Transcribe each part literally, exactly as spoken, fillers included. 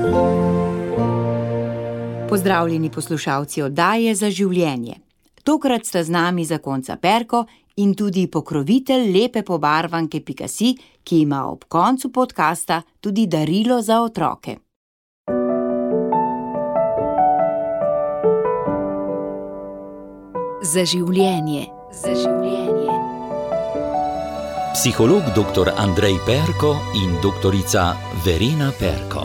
Pozdravljeni poslušalci oddaje Za življenje. Tokrat sta z nami zakonca Perko in tudi pokrovitelj lepe pobarvanke pika si, ki ima ob koncu podcasta tudi darilo za otroke. Za življenje. Za življenje. Psiholog doktor Andrej Perko in doktorica Verena Perko.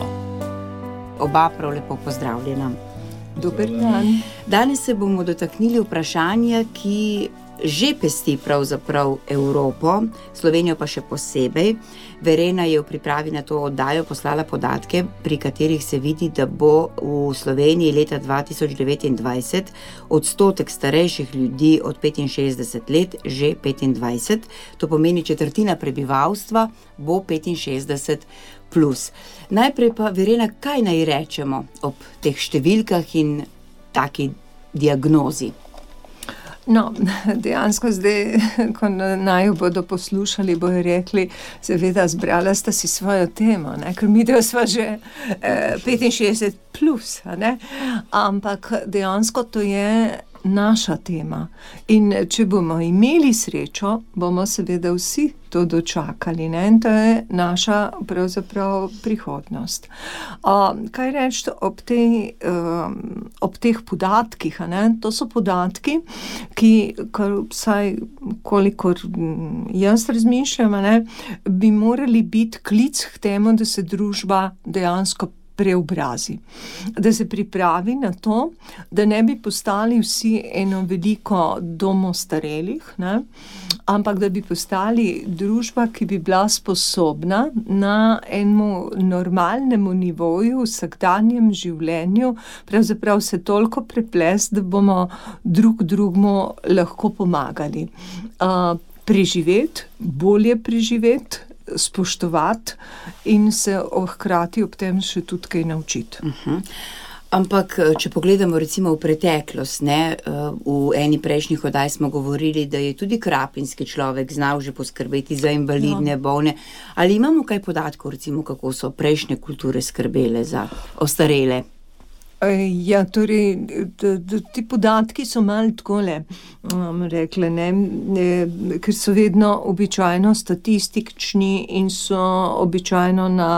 Oba prav lepo pozdravljena. Dober dan. Danes se bomo dotaknili vprašanja, ki že pesti pravzaprav Evropo, Slovenijo pa še posebej. Verena je v pripravi na to oddajo poslala podatke, pri katerih se vidi, da bo v Sloveniji leta dva tisoč devetindvajset odstotek starejših ljudi od petinšestdeset let že petindvajset. To pomeni četrtina prebivalstva bo petinšestdeset plus. Najprej pa, Verena, kaj naj rečemo ob teh številkah in taki diagnozi? No, dejansko zdaj, ko naju bodo poslušali, bojo rekli, seveda zbrala sta si svojo temo, ne? Ker mi del sva že eh, petinšestdeset plus, ne? Ampak dejansko to je naša tema. In če bomo imeli srečo, bomo seveda vsi to dočakali, ne? In to je naša pravzaprav prihodnost. Uh, kaj reči ob, tej, uh, ob teh podatkih? Ne? To so podatki, ki, kar vsaj kolikor jaz razmišljam, ne, bi morali biti klic k temu, da se družba dejansko preobrazi. Da se pripravi na to, da ne bi postali vsi eno veliko domo starelih, ne? Ampak da bi postali družba, ki bi bila sposobna na enemu normalnemu nivoju v vsakdanjem življenju pravzaprav se toliko preplesti, da bomo drug drugmu lahko pomagali. Uh, preživeti, bolje preživeti, spoštovati in se hkrati ob tem še tudi kaj naučiti. Uh-huh. Ampak, če pogledamo recimo v preteklost, ne, v eni prejšnjih oddaj smo govorili, da je tudi krapinski človek znal že poskrbeti za invalidne, no. bolne. Ali imamo kaj podatkov, recimo, kako so prejšnje kulture skrbele za ostarele? Ja, torej, ti podatki so malo takole, um, rekle, ne, ne, ker so vedno običajno statistični in so običajno na,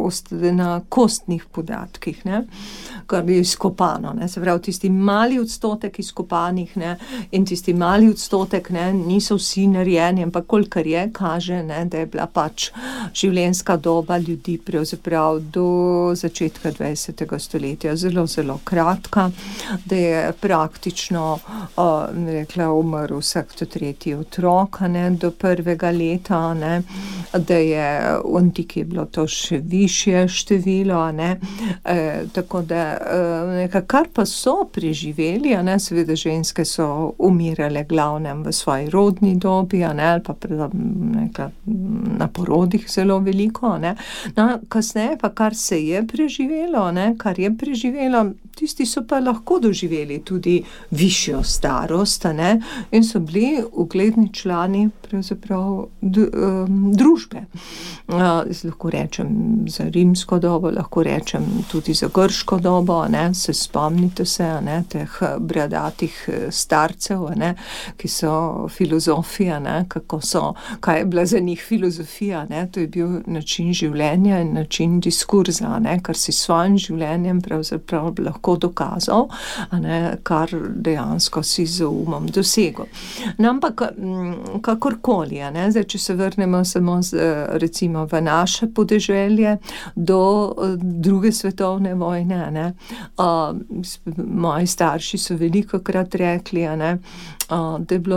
na kostnih podatkih, ne, kar je izkopano, ne, se pravi, tisti mali odstotek izkopanih, ne, in tisti mali odstotek, ne, niso vsi narejeni, ampak kolikor je, kaže, ne, da je bila pač življenjska doba ljudi pravzaprav do začetka dvajsetega stoletja zelo zelo kratka, da je praktično uh, rekla, umrl vsak tretji otrok, ne, do prvega leta, ne, da je v antiki je bilo to še višje število, ne, e, tako da e, kar pa so preživeli, ne, seveda ženske so umirale glavnem v svoji rodni dobi, ne, ali pa nekaj, na porodih zelo veliko, ne. No, kasneje pa kar se je preživelo, ne, kar je preživelo, tisti so pa lahko doživeli tudi višjo starost, ne, in so bili ugledni člani pravzaprav d, um, družbe. Uh, lahko rečem za rimsko dobo, lahko rečem tudi za grško dobo, ne, se spomnite se, ne, teh bradatih starcev, ne, ki so filozofija, ne, kako so, kaj je bila za njih filozofija, ne, to je bil način življenja in način diskurza, ne, kar si svojim življenjem pravzaprav lahko dokazal, ne, kar dejansko si z umom dosegel. No, ampak kakorkoli, ne, zdaj, če se vrnemo samo z, recimo v naše podeželje do druge svetovne vojne, ne, uh, moji starši so velikokrat rekli, ne, uh, da je bilo,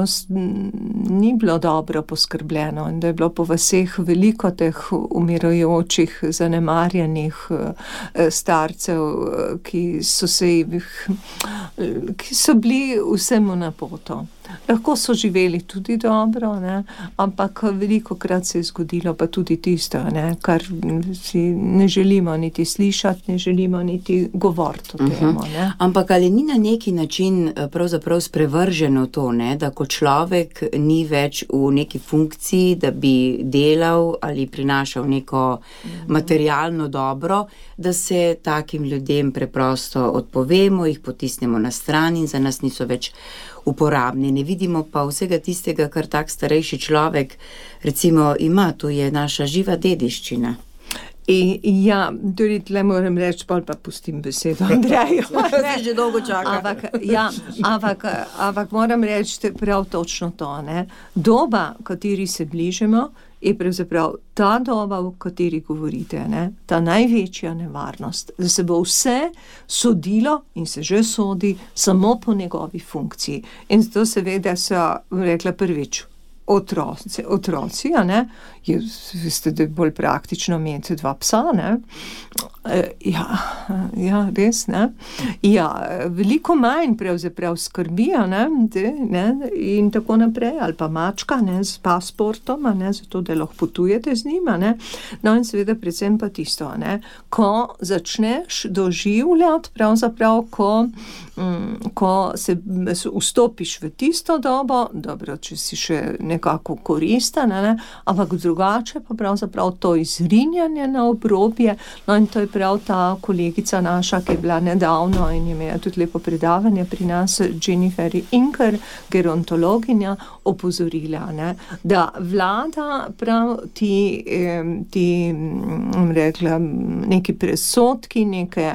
ni bilo dobro poskrbljeno in da je bilo po vaseh veliko teh umirajočih, zanemarjenih uh, starcev, ki so se jih, ki so bili vsemu na poto. Lahko so živeli tudi dobro, ne? Ampak veliko krat se je zgodilo pa tudi tisto, ne? Kar si ne želimo niti slišati, ne želimo niti govoriti o tem. Ne? Ampak ali ni na neki način pravzaprav sprevrženo to, ne? Da ko človek ni več v neki funkciji, da bi delal ali prinašal neko materialno dobro, da se takim ljudem preprosto odpovemo, jih potisnemo na stran in za nas niso več uporabni. Ne vidimo pa vsega tistega, kar tak starejši človek recimo ima, to je naša živa dediščina. I, ja, tudi tle moram reči, pol pa pustim besedo Andreju. Se že dolgo čaka. Ampak, ja, ampak, ampak moram reči prav točno to, ne. Doba, kateri se bližamo, je pravzaprav ta doba, v kateri govorite, ne, ta največja nevarnost, da se bo vse sodilo in se že sodi samo po njegovi funkciji. In zato seveda so rekla prvič, otroci, otroci, a ne, je, veste, da je bolj praktično imeti dva psa, ne, e, ja, ja, res, ne, ja, veliko manj pravzaprav skrbijo, ne, de, ne, in tako naprej, ali pa mačka, ne, s pasportom, a ne, zato, da lahko potujete z njima, ne, no in seveda predvsem pa tisto, ne, ko začneš doživljati pravzaprav, ko, mm, ko se vstopiš v tisto dobo, dobro, če si še nekako koristen, ne, ampak drugače pa pravzaprav to izrinjanje na obrobje, no in to je prav ta kolegica naša, ki je bila nedavno in je imela tudi lepo predavanje pri nas, Jennifer Inker, gerontologinja, opozorila, ne, da vlada prav ti, ti rekla, neki presodki, neke,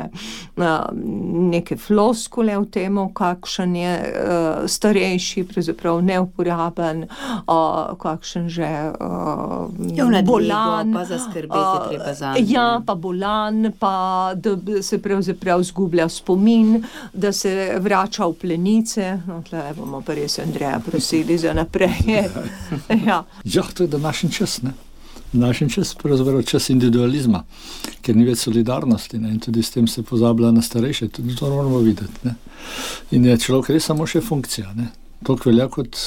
neke floskule v temu, kakšen je starejši, pravzaprav neuporaben, kakšen že bolan, pa zaskrbeti treba za njim. Ja, pa bolan, pa da se pravzaprav zgublja spomin, da se vrača v plenice. No, tle bomo pa res Andreja prosili za naprej. Ja. Ja, to je današnji čas, ne? Današnji čas, pravzaprav čas individualizma, ker ni več solidarnosti, ne? In tudi s tem se pozablja na starejše, tudi to moramo videti, ne? In je človek res samo še funkcija, ne? Toliko velja kot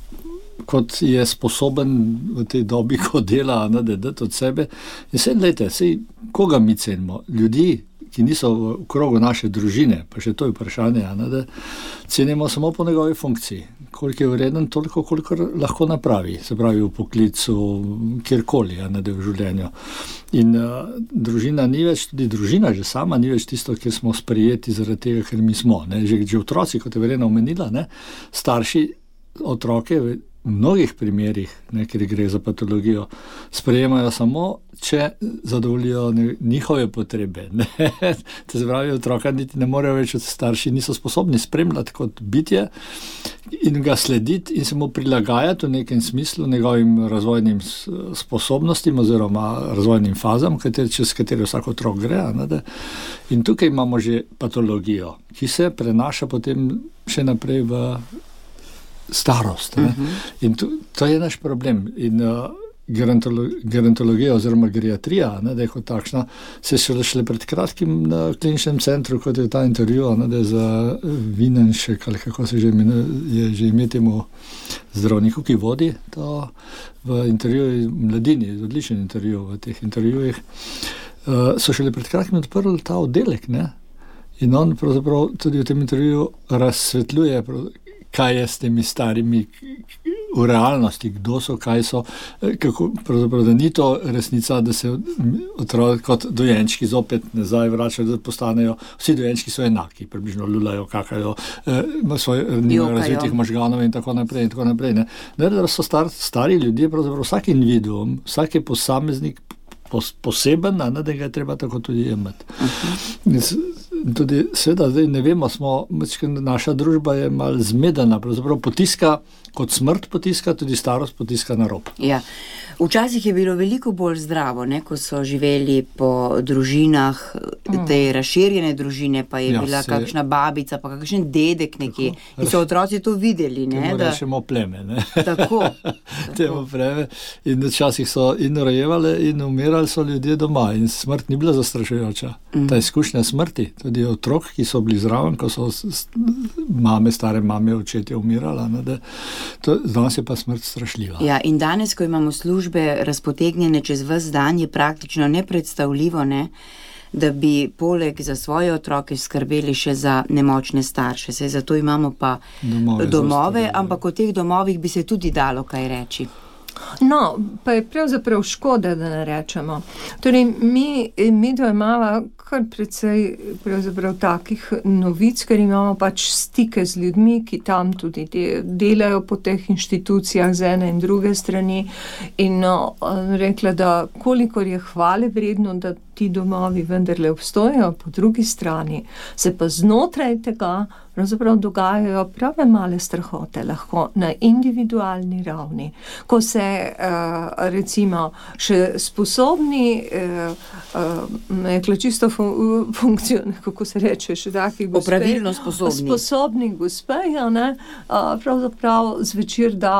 kot je sposoben v tej dobi, ko dela, ne, da dati od sebe. In se, lejte, sej, koga mi cenimo? Ljudi, ki niso v krogu naše družine, pa še to je vprašanje, ne, da cenimo samo po njegovi funkciji. Koliko je vreden, toliko, koliko lahko napravi, se pravi v poklicu, kjerkoli, ne, da v življenju. In uh, družina ni več, tudi družina že sama ni več tisto, kjer smo sprejeti zaradi tega, ker mi smo. Ne. Že, že otroci, kot je Verena omenila, ne, starši otroke v mnogih primerih, ne, ker gre za patologijo, sprejemajo samo, če zadovoljijo njihove potrebe. Ne. To se pravi, otroka niti ne morejo več, od starši niso sposobni spremljati kot bitje in ga slediti in se mu prilagajati v nekem smislu njegovim razvojnim sposobnostim oziroma razvojnim fazam, kater, čez katere vsak otrok gre. Ne, da. In tukaj imamo že patologijo, ki se prenaša potem še naprej v starost. Ne? Uh-huh. In to, to je naš problem. In uh, gerontolo, gerontologija oziroma geriatrija, ne, da je kot takšna, se šele, šele pred kratkim na kliničnem centru, kot je ta intervju, ne, da je za Vinenšek, ali kako se že imenuje, je že ime temu zdravniku, ki vodi to v intervjuju Mladini, odličen intervju v teh intervjujih, uh, so šele pred kratkim odprli ta oddelek, ne? In on pravzaprav tudi v tem intervjuju razsvetljuje, kaj je s temi starimi v realnosti, kdo so, kaj so, kako, pravzaprav, da ni to resnica, da se otroci kot dojenčki zopet nazaj vračajo, da postanejo, vsi dojenčki so enaki, približno lulajo, kakajo, ima svoje razvitih možganov in tako naprej in tako naprej. Ne, ne da so star, stari ljudje, pravzaprav vsak individuum, vsak je posameznik poseben, ne, da ga je treba tako tudi jemati. Uh-huh. Tudi, seveda, zdaj ne vemo, smo, naša družba je malo zmedena, pravzaprav potiska, kot smrt potiska, tudi starost potiska na rob. Ja. Včasih je bilo veliko bolj zdravo, ne, ko so živeli po družinah te razširjene družine, pa je Ja, bila se- kakšna babica, pa kakšen dedek nekje. In so otroci to videli, ne? Temu Da, rečemo pleme, ne? tako. Temu pleme. In včasih so in rojevali in umirali so ljudje doma in smrt ni bila zastrašujoča. Mm. Ta izkušnja smrti, tudi otrok, ki so bili zraven, ko so s- s- mame, stare mame, očetje umirala, ne, da, to, danes je pa smrt strašljiva. Ja, in danes, ko imamo službe razpotegnjene čez ves dan, je praktično nepredstavljivo, ne, da bi poleg za svoje otroke skrbeli še za nemočne starše. Saj zato imamo pa Domove za domove, ostarele. ampak o teh domovih bi se tudi dalo kaj reči. No, pa je pravzaprav škoda, da ne rečemo. Torej, mi, mi dva imava kar precej pravzaprav takih novic, ker imamo pač stike z ljudmi, ki tam tudi de, delajo po teh inštitucijah z ene in druge strani in no, rekla, da kolikor je hvale vredno, da ti domovi vendarle obstojajo, po drugi strani se pa znotraj tega pravzaprav dogajajo prave male strahote, lahko na individualni ravni, ko se uh, recimo še sposobni uh, uh, rekla čisto fun- funkcijo, kako se reče, še takih gospe, Opravilno sposobni. sposobni gospeja, ne, uh, pravzaprav zvečer da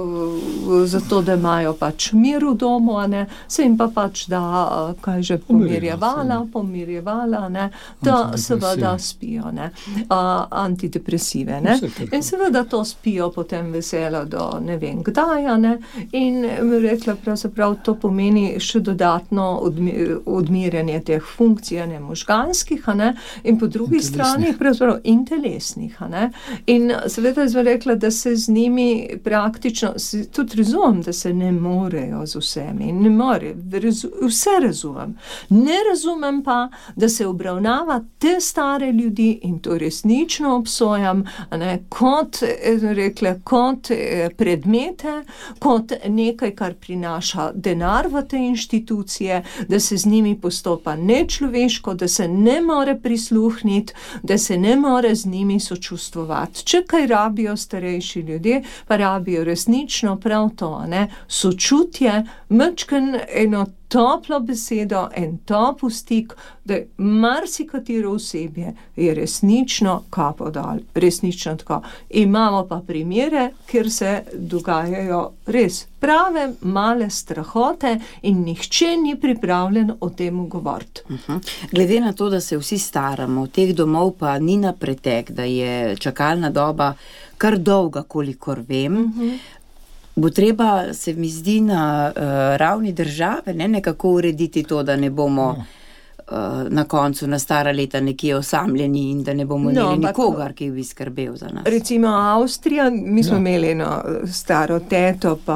uh, zato, da imajo pač mir v domu, a ne, se jim pa pač da, uh, kaj že pomirjevala, pomirjevala, ne, da seveda spijo, ne, uh, antidepresive, ne, Vse, kar in seveda to spijo potem veselo do ne vem kdaj, a ne, in rekla pravzaprav to pomeni še dodatno odmi, odmirjanje teh funkcij, a ne, možganskih, a ne, in po drugi In telesnih. strani pravzaprav in telesnih, a ne, in seveda je rekla, da se z njimi praktično, si tudi razumem, da se ne morejo z vsemi, ne more, razu, vse razumem, ne razumem pa, da se obravnava te stare ljudi in to resnično obsojam, a ne, kot, eh, rekla, kot eh, predmete, kot nekaj, kar prinaša denar v te inštitucije, da se z njimi postopa nečloveško, da se ne more prisluhniti, da se ne more z njimi sočustvovati. Če kaj rabijo starejši ljudje, pa rabijo resnično prav to, a ne, sočutje, mečken eno toplo besedo, en top stik, da marsikatero osebje je resnično kapo dal, resnično tako. Imamo pa primere, kjer se dogajajo res prave male strahote in nihče ni pripravljen o tem govoriti. Uh-huh. Glede na to, da se vsi staramo, teh domov pa ni na pretek, da je čakalna doba kar dolga, kolikor vem, uh-huh. bo treba, se mi zdi, na uh, ravni države ne, nekako urediti to, da ne bomo uh, na koncu na stara leta nekje osamljeni in da ne bomo No, imeli ampak- nikogar, ki bi skrbel za nas. Recimo Avstrija, mi smo Ja. imeli eno staro teto, pa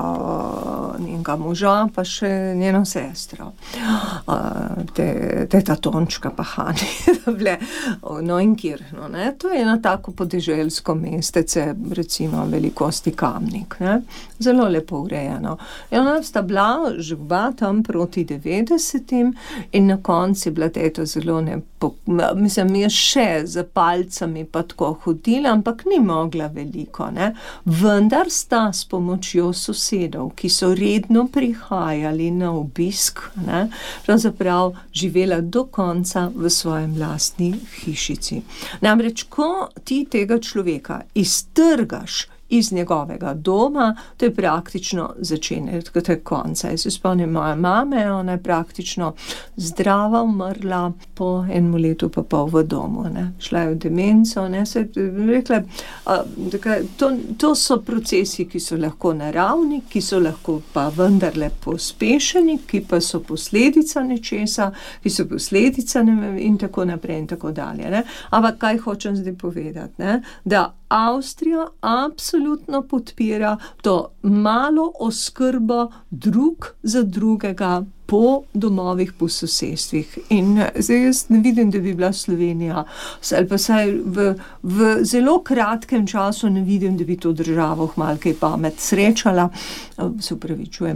njenega moža, pa še njeno sestro. Uh, te, teta Tončka pa Hani, bile, no in Kirno, ne. To je eno tako podeželsko mestece, recimo velikosti Kamnik, ne. Zelo lepo urejeno. In ona sta bila živa tam proti devetdesetim in na koncu je bila teta zelo ne, po, mislim, je še za palcami pa tako hodila, ampak ni mogla veliko, ne. Vendar sta s pomočjo sosedov, ki so redno prihajali na obisk, ne, pravzaprav živela do konca v svojem lastni hišici. Namreč, ko ti tega človeka iztrgaš iz njegovega doma, to je praktično začetek tega konca. Jaz se spomnim moje mame, ona je praktično zdrava umrla po enem letu pa pol v domu, ne. Šla je v demenco, ne, se rekla, a, tako, to, to so procesi, ki so lahko naravni, ki so lahko pa vendarle pospešeni, ki pa so posledica nečesa, ki so posledica ne, vem, in tako naprej in tako dalje, ne. Ampak kaj hočem zdaj povedati, ne, da Avstrija absolutno podpira to malo oskrbo drug za drugega po domovih, po sosedstvih. In zdaj jaz ne vidim, da bi bila Slovenija, ali pa saj v, v zelo kratkem času ne vidim, da bi to državo malo kaj pamet srečala. Se upravičujem.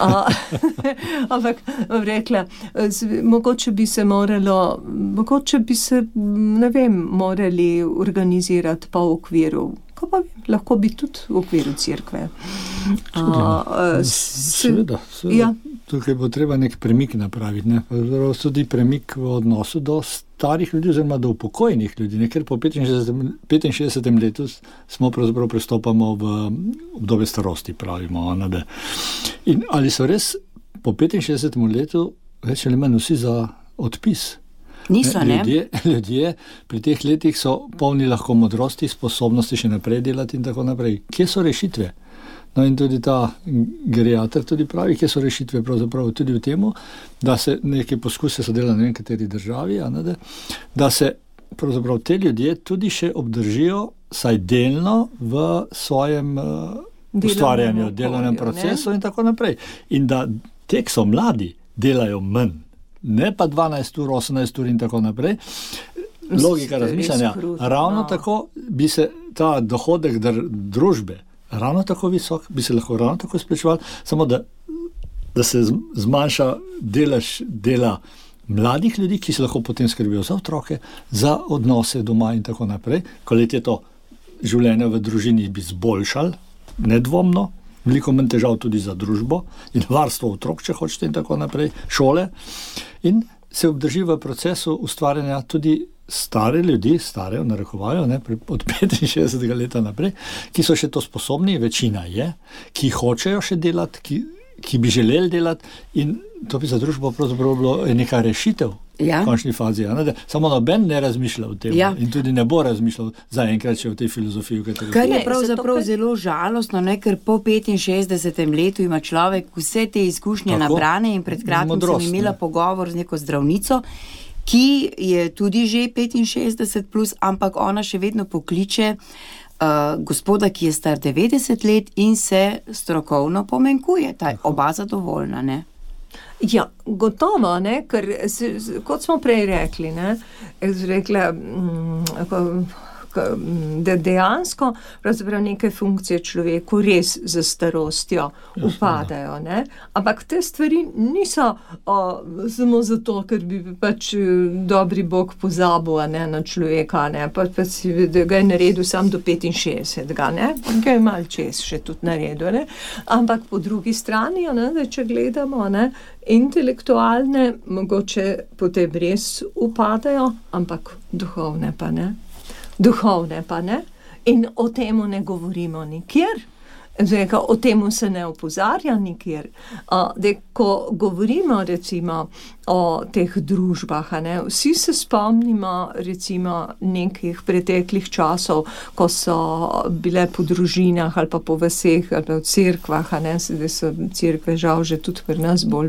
Ampak rekla, z, mogoče bi se moralo, mogoče bi se, ne vem, morali organizirati pa v okviru, ko pa vem, lahko bi tudi v okviru cerkve. Seveda, seveda. Ja. tukaj bo treba nek premik napraviti, ne? Tudi premik v odnosu do starih ljudi, oziroma do upokojnih ljudi, ne? Ker po petinšestdesetem letu smo pravzaprav prestopamo v obdobje starosti, pravimo. Ne? In ali so res po petinšestdesetem letu več ali manj vsi za odpis? Niso, ne? Ljudje, ljudje pri teh letih so polni lahko modrosti, sposobnosti še naprej delati in tako naprej. Kje so rešitve? No in tudi ta geriater tudi pravi, kje so rešitve pravzaprav tudi v temu, da se neke poskuse so delali ne vem kateri državi, a ne, da se pravzaprav te ljudje tudi še obdržijo saj delno v svojem uh, ustvarjanju, delovnem procesu ne? In tako naprej. In da te, ki so mladi, delajo manj, ne pa dvanajst ur, osemnajst ur in tako naprej. Logika razmišljanja, ravno no. Tako bi se ta dohodek dr- družbe ravno tako visok, bi se lahko ravno tako splačeval, samo da, da se zmanjša delež dela mladih ljudi, ki se lahko potem skrbijo za otroke, za odnose doma in tako naprej. Koliko je to življenje v družini bi zboljšal, nedvomno, veliko manj težav tudi za družbo in varstvo otrok, če hočete in tako naprej, šole. In se obdrži v procesu ustvarjanja tudi stare ljudi, stare, narekovajo, ne, od petinšestdesetega leta naprej, ki so še to sposobni, večina je, ki hočejo še delati, ki, ki bi želeli delati in to bi za družbo pravzaprav bilo neka rešitev ja. V končni fazi. Ne, samo noben ne razmišlja o tem ja. In tudi ne bo razmišljal zaenkrat še o tej filozofiji. V kateri kar je pravzaprav kaj... zelo žalostno, ne, ker po petinšestdesetem letu ima človek vse te izkušnje tako? Nabrane in pred kratkim sem imela ne? Pogovor z neko zdravnico, ki je tudi že petinšestdeset plus, ampak ona še vedno pokliče uh, gospoda, ki je star devetdeset let in se strokovno pomenkuje. Ta je oba zadovoljna, ne? Ja, gotovo, ne, ker se, kot smo prej rekli, ne, rekla, da dejansko pravzaprav neke funkcije človeku res za starostjo upadajo, ne, ampak te stvari niso o, samo zato, ker bi pač dobri Bog pozabil, ne, na človeka, ne, pa, pa si, da ga je naredil sam do petinšestdesetega, ne, ga je mal čez še tudi naredil, ne, ampak po drugi strani, ne, da če gledamo, ne, intelektualne mogoče potem res upadajo, ampak duhovne pa ne. Duhovne pa ne. In o temu ne govorimo nikjer. Zdaj, o temu se ne opozarja nikjer. Da, ko govorimo recimo o teh družbah, ne, vsi se spomnimo recimo nekih preteklih časov, ko so bile po družinah ali pa po vaseh ali pa v cerkvah, ne, da so cerkve žal že tudi pri nas bolj,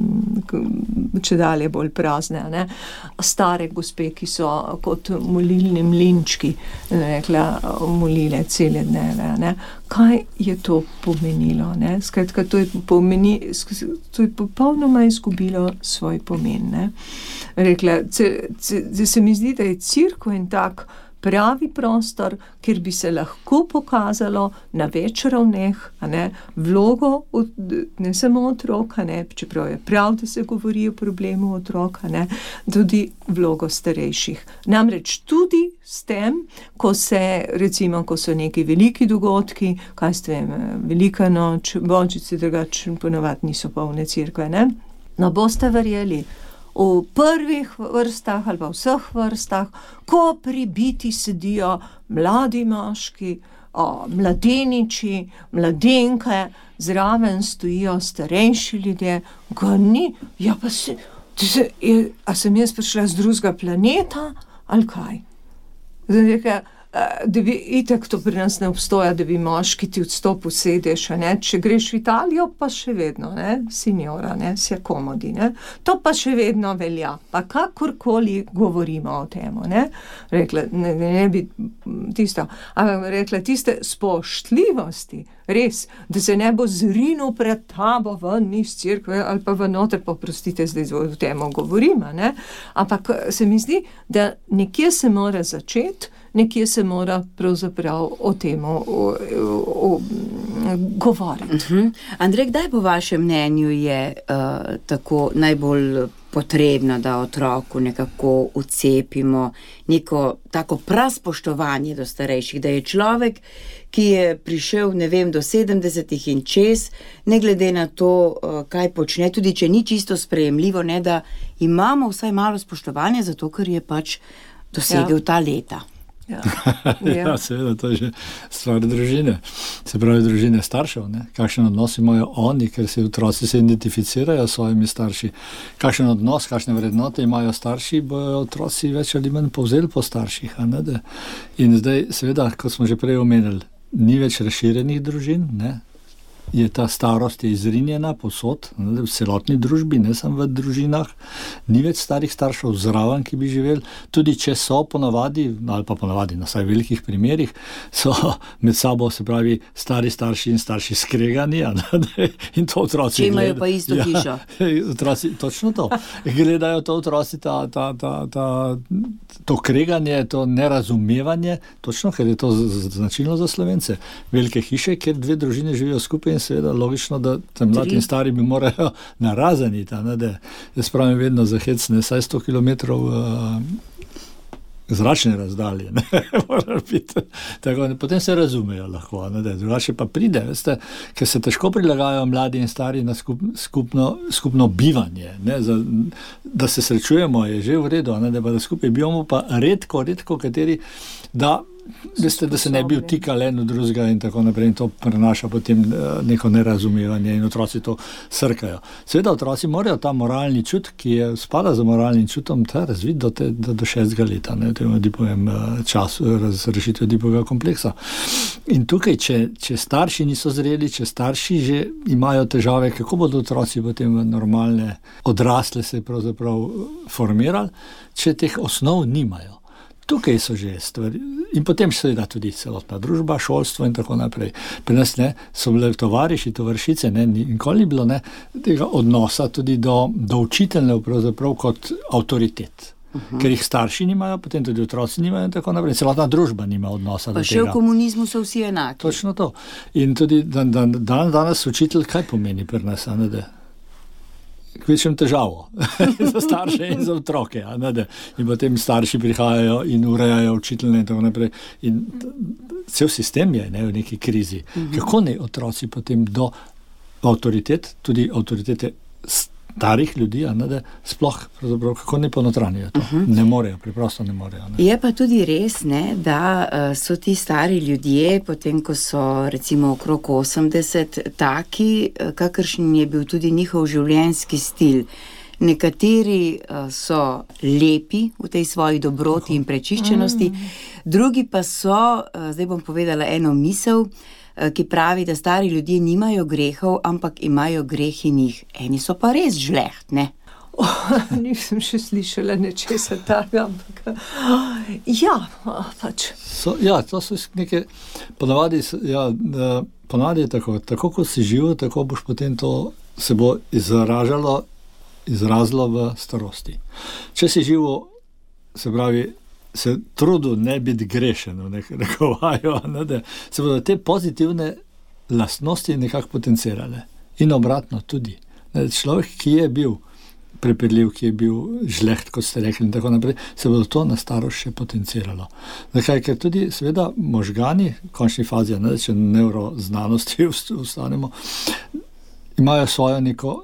če dalje bolj prazne, ne, stare gospe, ki so kot molilni mlinčki, rekla, molile cele dneve, ne. Kaj je to pomenilo, ne? Skratka, to je pomeni, to je popolnoma izgubilo svoj pomen, ne? Rekla, ce, ce, se mi zdi, da je cerkev in tak pravi prostor, kjer bi se lahko pokazalo na več ravneh, a ne, vlogo od, ne samo otrok, a ne, čeprav je prav, da se govori o problemu otrok, a ne, tudi vlogo starejših. Namreč tudi s tem, ko se, recimo, ko so neki veliki dogodki, kaj ste vem, velika noč, božice, drugače ponovadi niso polne cerkve, ne, no boste verjeli, v prvih vrstah ali pa vseh vrstah, ko pri biti sedijo mladi moški, o, mladeniči, mladenke, zraven stojijo starejši ljudje, ga ni, ja pa se, se je, a sem jaz prišla z drugega planeta, ali kaj? Zdaj nekaj, da bi itak to pri nas ne obstoja, da bi moški ti odstopu sedeš, ne? Če greš v Italijo, pa še vedno, ne? Signora, ne? Si komodi, ne? To pa še vedno velja, pa kakorkoli govorimo o temu, ne? Rekla, ne, ne bi tisto, ampak rekla, tiste spoštljivosti, res, da se ne bo zrinil pred tabo ven iz cerkve ali pa v noter, poprostite, zdaj o temu govorimo, ne? Ampak se mi zdi, da nekje se mora začeti, nekje se mora pravzaprav o temu o, o, o, govoriti. Uh-huh. Andrej, kdaj po vašem mnenju je uh, tako najbolj potrebno, da otroku nekako vcepimo neko tako praspoštovanje do starejših, da je človek, ki je prišel, ne vem, do sedemdesetih in čez, ne glede na to, kaj počne, tudi če ni čisto sprejemljivo, ne, da imamo vsaj malo spoštovanja, zato ker je pač dosegel ja. ta leta. Ja. ja, seveda, to je že stvar družine. Se pravi, družine staršev, ne? Kakšen odnos imajo oni, ker se otroci se identificirajo s svojimi starši. Kakšen odnos, kakšne vrednote imajo starši, bojo otroci več ali manj povzeli po starših. A ne, da? In zdaj, seveda, kot smo že prej omenili, ni več razširjenih družin, ne? Je ta starost je izrinjena posod, ne, v celotni družbi, ne samo v družinah, ni več starih staršev zraven, ki bi živeli, tudi če so ponavadi, ali pa ponavadi na vsaj velikih primerih, so med sabo, se pravi, stari starši in starši skregani, ne, in to otroci če imajo pa isto ja, hišo. Otroci, točno to. Gledajo to otroci, ta, ta, ta, ta, to kreganje, to nerazumevanje, točno, ker je to značilno za Slovence. Velike hiše, kjer dve družine živijo skupaj, in seveda logično, da tam mladi in stari bi morajo narazeniti, ne, da jaz pravim vedno za hecne, saj sto kilometrov uh, zračne razdalje, ne, mora biti. Tako, ne, potem se razumejo lahko, ne, da drugače pa pride, veste, ker se težko prilagajajo mladi in stari na skup, skupno, skupno bivanje, ne, za, da se srečujemo, je že v redu, ne, da pa da skupaj bivamo, pa redko, redko kateri, da veste, da se ne bi vtikali eno drugega in tako naprej, in to prenaša potem neko nerazumevanje in otroci to srkajo. Seveda otroci morajo ta moralni čut, ki je spada za moralnim čutom, ta razvit do, te, do, do šestega leta, ne, to je Oedipovem čas razrešitve Oedipovega kompleksa. In tukaj, če, če starši niso zreli, če starši že imajo težave, kako bodo otroci potem v normalne odrasle se pravzaprav formirali, če teh osnov nimajo. Tukaj so že stvari. In potem seveda tudi celotna družba, šolstvo in tako naprej. Pri nas ne, so bile tovariši, tovarišice, ne, nikoli ni bilo ne, tega odnosa tudi do, do učiteljev pravzaprav kot avtoritet. Uh-huh. Ker jih starši nimajo, potem tudi otroci nimajo in tako naprej. Celotna družba nima odnosa pa do tega. Pa še v komunizmu so vsi enaki. Točno to. In tudi dan, dan, dan, danes učitelj kaj pomeni pri nas, a ne da? Kvečem težavo za starše in za otroke. A ne, da. In potem starši prihajajo in urejajo učitelje in tako naprej. In cel sistem je ne, v neki krizi. Mm-hmm. Kako ne otroci potem do avtoritet, tudi avtoritete starih ljudi, a ne, da sploh kako ne ponotranijo to. Uh-huh. Ne morejo, preprosto ne morejo. Ne. Je pa tudi res, ne, da uh, so ti stari ljudje, potem ko so recimo okrog osemdeset, taki, uh, kakršen je bil tudi njihov življenjski stil. Nekateri uh, so lepi v tej svoji dobroti in prečiščenosti, mm. drugi pa so, uh, zdaj bom povedala eno misel, ki pravi, da stari ljudje nimajo grehov, ampak imajo greh in jih. Eni so pa res žleht, ne? Oh, nisem še slišala nečesa takega, ampak ja, pač. So, ja, to so neke, ponavadi, ja, ponavadi je tako, tako kot si živel, tako boš potem to se bo izražalo, izrazilo v starosti. Če si živel, se pravi, se trudu ne biti grešen, rekovajo, ne, da se bodo te pozitivne lastnosti nekako potencirale. In obratno tudi. Ne, človek, ki je bil prepirljiv, ki je bil žleht, kot ste rekli, in tako naprej, se bodo to na starost še potenciralo. Zakaj? Ker tudi seveda možgani, v končni fazi, ne, če neuroznanosti ustanemo, imajo svojo neko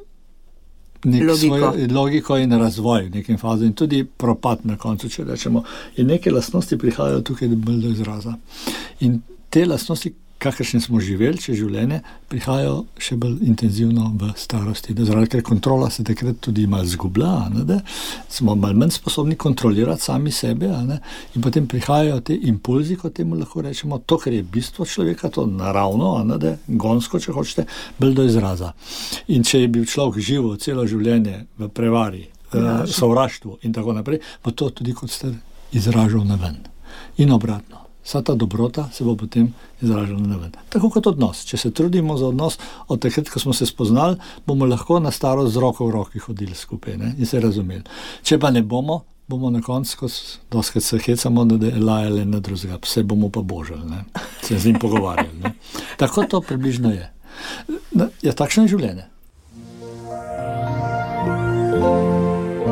nek logiko. Svoj logiko in razvoj v nekem fazu in tudi propad na koncu, če rečemo. In neke lastnosti prihajajo tukaj bolj do izraza. In te lastnosti, kakršne smo živeli, če življenje, prihajajo še bolj intenzivno v starosti. Zaradi, ker kontrola se takrat tudi malo zgublja, ne, da smo malo manj sposobni kontrolirati sami sebe, ne, in potem prihajajo te impulzi, kot temu lahko rečemo, to, kar je bistvo človeka, to naravno, ne, da gonsko, če hočete, bolj do izraza. In če je bil človek živel celo življenje v prevari, eh, sovraštvu in tako naprej, bo to tudi kot ste izražal na ven. In obratno. Vsa ta dobrota se bo potem izražala na ven. Tako kot odnos. Če se trudimo za odnos, od takrat, ko smo se spoznali, bomo lahko na starost z roko v roki hodili skupaj, ne, in se razumeli. Če pa ne bomo, bomo na koncu, ko doskrat se hecamo, da je lajali na drugega, se bomo pa božali, ne, se z njim pogovarjali. Ne. Tako to približno je. Je takšno življenje.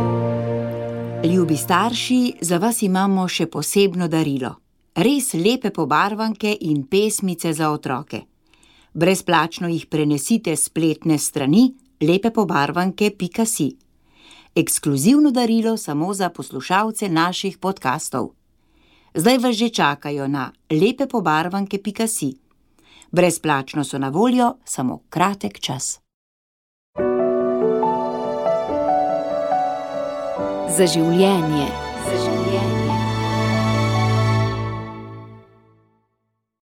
Ljubi starši, za vas imamo še posebno darilo. Res lepe pobarvanke in pesmice za otroke. Brezplačno jih prenesite s spletne strani lepepobarvanke pika si. Ekskluzivno darilo samo za poslušalce naših podkastov. Zdaj vas že čakajo na lepepobarvanke pika si. Brezplačno so na voljo samo kratek čas. Za življenje.